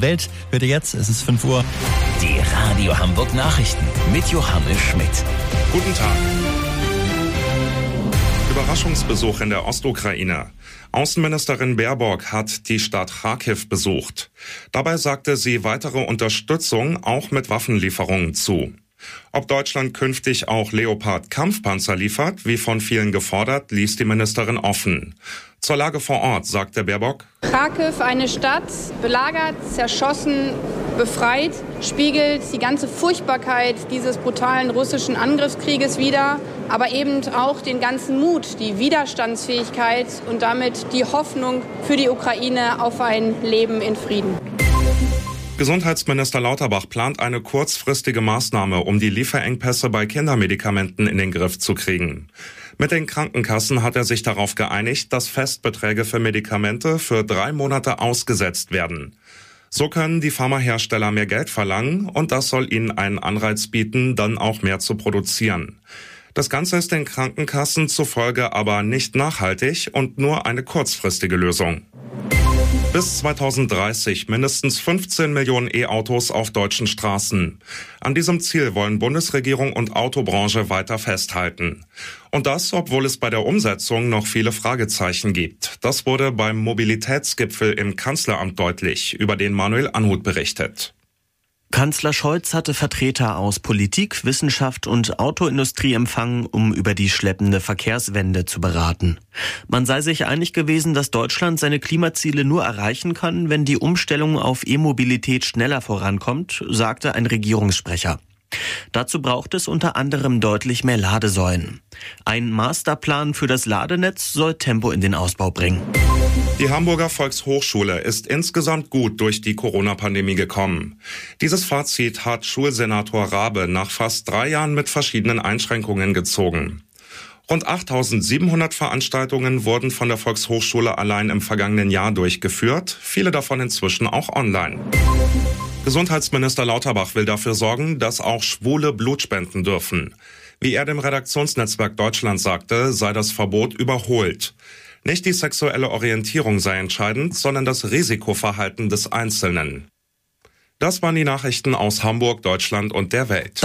Welt hört ihr jetzt. Es ist 5 Uhr. Die Radio Hamburg Nachrichten mit Johannes Schmidt. Guten Tag. Überraschungsbesuch in der Ostukraine. Außenministerin Baerbock hat die Stadt Charkiw besucht. Dabei sagte sie weitere Unterstützung auch mit Waffenlieferungen zu. Ob Deutschland künftig auch Leopard-Kampfpanzer liefert, wie von vielen gefordert, ließ die Ministerin offen. Zur Lage vor Ort sagte Baerbock: Charkiw, eine Stadt, belagert, zerschossen, befreit, spiegelt die ganze Furchtbarkeit dieses brutalen russischen Angriffskrieges wider, aber eben auch den ganzen Mut, die Widerstandsfähigkeit und damit die Hoffnung für die Ukraine auf ein Leben in Frieden. Gesundheitsminister Lauterbach plant eine kurzfristige Maßnahme, um die Lieferengpässe bei Kindermedikamenten in den Griff zu kriegen. Mit den Krankenkassen hat er sich darauf geeinigt, dass Festbeträge für Medikamente für 3 Monate ausgesetzt werden. So können die Pharmahersteller mehr Geld verlangen und das soll ihnen einen Anreiz bieten, dann auch mehr zu produzieren. Das Ganze ist den Krankenkassen zufolge aber nicht nachhaltig und nur eine kurzfristige Lösung. Bis 2030 mindestens 15 Millionen E-Autos auf deutschen Straßen. An diesem Ziel wollen Bundesregierung und Autobranche weiter festhalten. Und das, obwohl es bei der Umsetzung noch viele Fragezeichen gibt. Das wurde beim Mobilitätsgipfel im Kanzleramt deutlich, über den Manuel Anhut berichtet. Kanzler Scholz hatte Vertreter aus Politik, Wissenschaft und Autoindustrie empfangen, um über die schleppende Verkehrswende zu beraten. Man sei sich einig gewesen, dass Deutschland seine Klimaziele nur erreichen kann, wenn die Umstellung auf E-Mobilität schneller vorankommt, sagte ein Regierungssprecher. Dazu braucht es unter anderem deutlich mehr Ladesäulen. Ein Masterplan für das Ladenetz soll Tempo in den Ausbau bringen. Die Hamburger Volkshochschule ist insgesamt gut durch die Corona-Pandemie gekommen. Dieses Fazit hat Schulsenator Rabe nach fast 3 Jahren mit verschiedenen Einschränkungen gezogen. Rund 8.700 Veranstaltungen wurden von der Volkshochschule allein im vergangenen Jahr durchgeführt, viele davon inzwischen auch online. Gesundheitsminister Lauterbach will dafür sorgen, dass auch Schwule Blut spenden dürfen. Wie er dem Redaktionsnetzwerk Deutschland sagte, sei das Verbot überholt. Nicht die sexuelle Orientierung sei entscheidend, sondern das Risikoverhalten des Einzelnen. Das waren die Nachrichten aus Hamburg, Deutschland und der Welt.